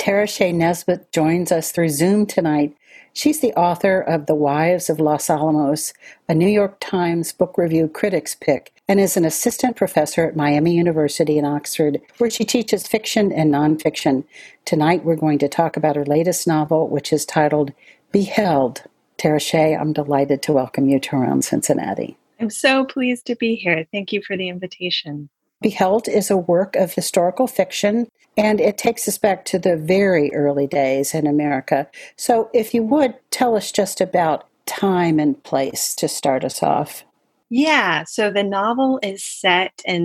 Tara Shea Nesbitt joins us through Zoom tonight. She's the author of The Wives of Los Alamos, a New York Times Book Review Critics Pick, and is an assistant professor at Miami University in Oxford, where she teaches fiction and nonfiction. Tonight we're going to talk about her latest novel, which is titled Beheld. Tara Shea, I'm delighted to welcome you to Around Cincinnati. I'm so pleased to be here. Thank you for the invitation. Beheld is a work of historical fiction, and it takes us back to the very early days in America. So if you would, tell us just about time and place to start us off. Yeah, so the novel is set in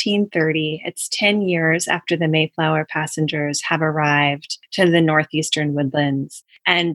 1630. It's 10 years after the Mayflower passengers have arrived to the northeastern woodlands. And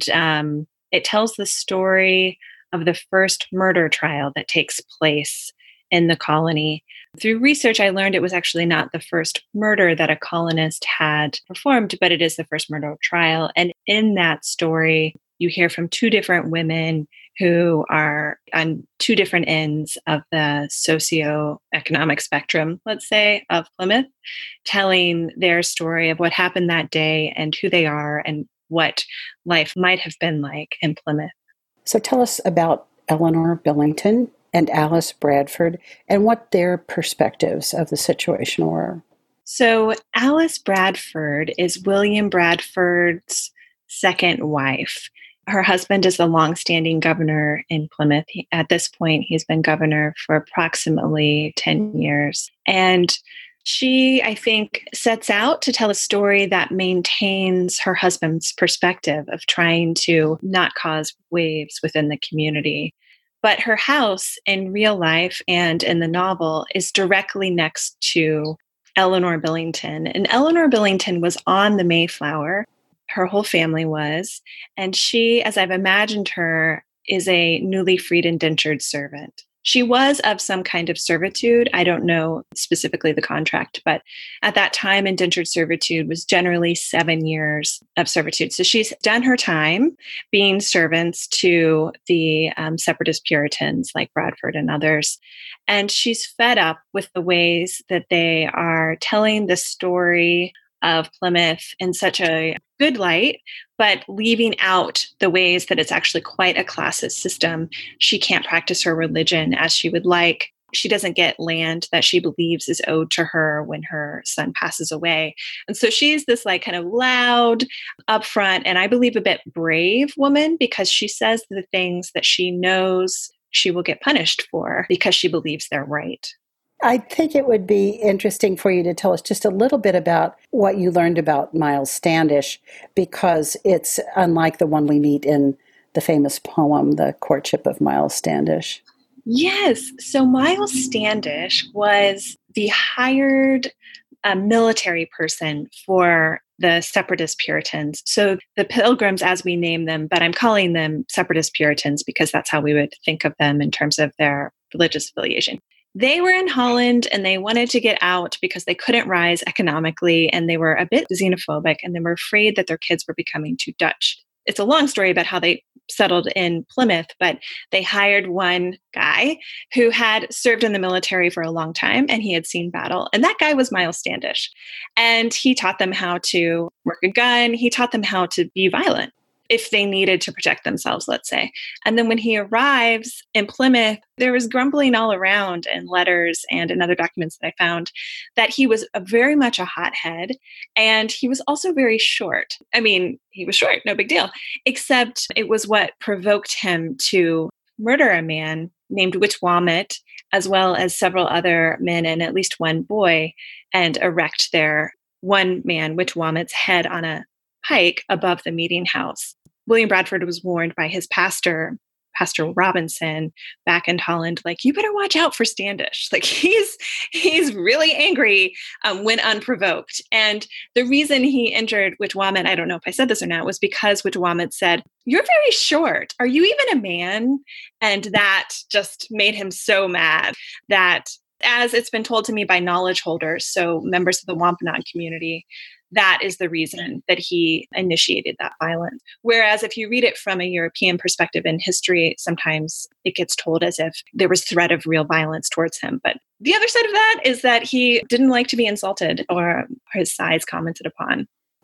it tells the story of the first murder trial that takes place in the colony. Through research, I learned it was actually not the first murder that a colonist had performed, but it is the first murder trial. And in that story, you hear from two different women who are on two different ends of the socioeconomic spectrum, let's say, of Plymouth, telling their story of what happened that day and who they are and what life might have been like in Plymouth. So tell us about Eleanor Billington and Alice Bradford, and what their perspectives of the situation were. So Alice Bradford is William Bradford's second wife. Her husband is the longstanding governor in Plymouth. At this point, he's been governor for approximately 10 years. And she, I think, sets out to tell a story that maintains her husband's perspective of trying to not cause waves within the community. But her house in real life and in the novel is directly next to Eleanor Billington. And Eleanor Billington was on the Mayflower. Her whole family was. And she, as I've imagined her, is a newly freed indentured servant. She was of some kind of servitude. I don't know specifically the contract, but at that time, indentured servitude was generally 7 years of servitude. So she's done her time being servants to the separatist Puritans like Bradford and others. And she's fed up with the ways that they are telling the story of Plymouth in such a good light, but leaving out the ways that it's actually quite a classist system. She can't practice her religion as she would like. She doesn't get land that she believes is owed to her when her son passes away. And so she's this like kind of loud, upfront, and I believe a bit brave woman because she says the things that she knows she will get punished for because she believes they're right. I think it would be interesting for you to tell us just a little bit about what you learned about Miles Standish, because it's unlike the one we meet in the famous poem, The Courtship of Miles Standish. Yes. So Miles Standish was the hired military person for the separatist Puritans. So the Pilgrims, as we name them, but I'm calling them separatist Puritans because that's how we would think of them in terms of their religious affiliation. They were in Holland and they wanted to get out because they couldn't rise economically and they were a bit xenophobic and they were afraid that their kids were becoming too Dutch. It's a long story about how they settled in Plymouth, but they hired one guy who had served in the military for a long time and he had seen battle. And that guy was Miles Standish. And he taught them how to work a gun. He taught them how to be violent if they needed to protect themselves, let's say. And then when he arrives in Plymouth, there was grumbling all around in letters and in other documents that I found that he was very much a hothead. And he was also very short. I mean, he was short, no big deal, except it was what provoked him to murder a man named Witwamet, as well as several other men and at least one boy, and erect their one man, Witwamet's head on a pike above the meeting house. William Bradford was warned by his pastor, Pastor Robinson, back in Holland, like, you better watch out for Standish. Like, he's really angry when unprovoked. And the reason he injured Witwamet, I don't know if I said this or not, was because Witwamet said, "You're very short. Are you even a man?" And that just made him so mad that, as it's been told to me by knowledge holders, so members of the Wampanoag community, that is the reason that he initiated that violence. Whereas if you read it from a European perspective in history, sometimes it gets told as if there was threat of real violence towards him. But the other side of that is that he didn't like to be insulted or his size commented upon.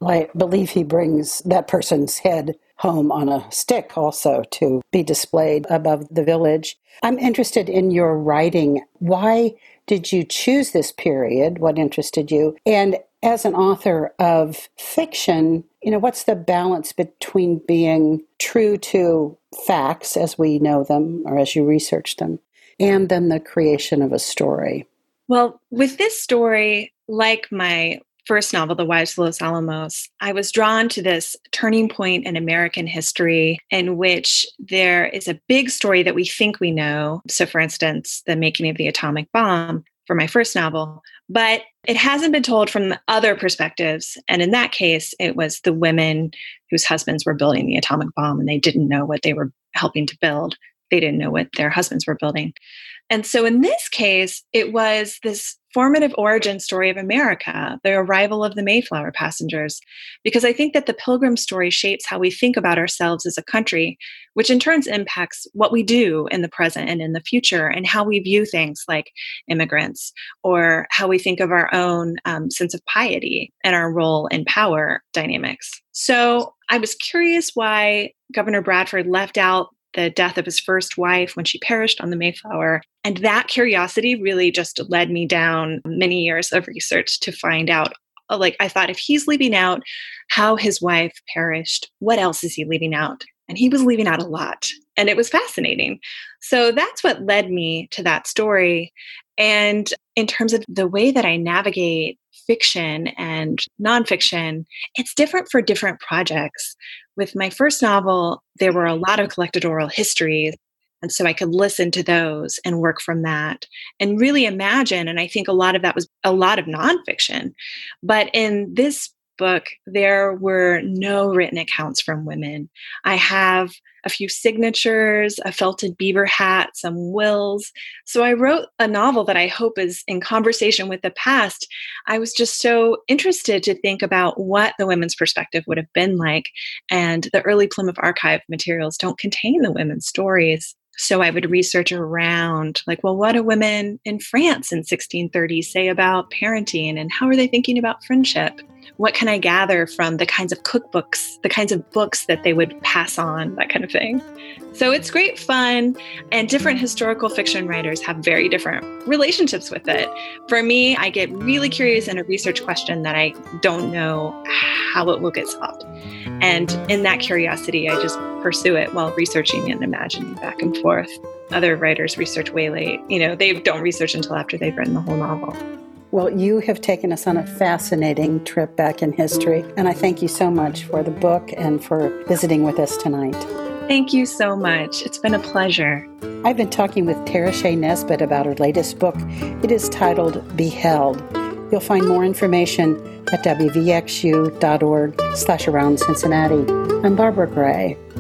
I believe he brings that person's head home on a stick also to be displayed above the village. I'm interested in your writing. Why did you choose this period? What interested you? And as an author of fiction, what's the balance between being true to facts as we know them or as you research them, and then the creation of a story? Well, with this story, like my first novel, The Wives of Los Alamos, I was drawn to this turning point in American history in which there is a big story that we think we know. So, for instance, the making of the atomic bomb for my first novel, but it hasn't been told from other perspectives. And in that case, it was the women whose husbands were building the atomic bomb and they didn't know what they were helping to build. They didn't know what their husbands were building. And so in this case, it was this formative origin story of America, the arrival of the Mayflower passengers, because I think that the Pilgrim story shapes how we think about ourselves as a country, which in turn impacts what we do in the present and in the future, and how we view things like immigrants, or how we think of our own sense of piety and our role in power dynamics. So I was curious why Governor Bradford left out the death of his first wife when she perished on the Mayflower. And that curiosity really just led me down many years of research to find out, I thought, if he's leaving out how his wife perished, what else is he leaving out? And he was leaving out a lot. And it was fascinating. So that's what led me to that story. And in terms of the way that I navigate fiction and nonfiction, it's different for different projects. With my first novel, there were a lot of collected oral histories. And so I could listen to those and work from that and really imagine. And I think a lot of that was a lot of nonfiction. But in this book, there were no written accounts from women. I have a few signatures, a felted beaver hat, some wills. So I wrote a novel that I hope is in conversation with the past. I was just so interested to think about what the women's perspective would have been like. And the early Plymouth Archive materials don't contain the women's stories. So I would research around, what do women in France in 1630 say about parenting, and how are they thinking about friendship? What can I gather from the kinds of cookbooks, the kinds of books that they would pass on, that kind of thing. So it's great fun, and different historical fiction writers have very different relationships with it. For me, I get really curious in a research question that I don't know how it will get solved. And in that curiosity, I just pursue it while researching and imagining back and forth. Other writers research way late. They don't research until after they've written the whole novel. Well, you have taken us on a fascinating trip back in history, and I thank you so much for the book and for visiting with us tonight. Thank you so much. It's been a pleasure. I've been talking with Tara Shea Nesbitt about her latest book. It is titled Beheld. You'll find more information at wvxu.org/around Cincinnati. I'm Barbara Gray.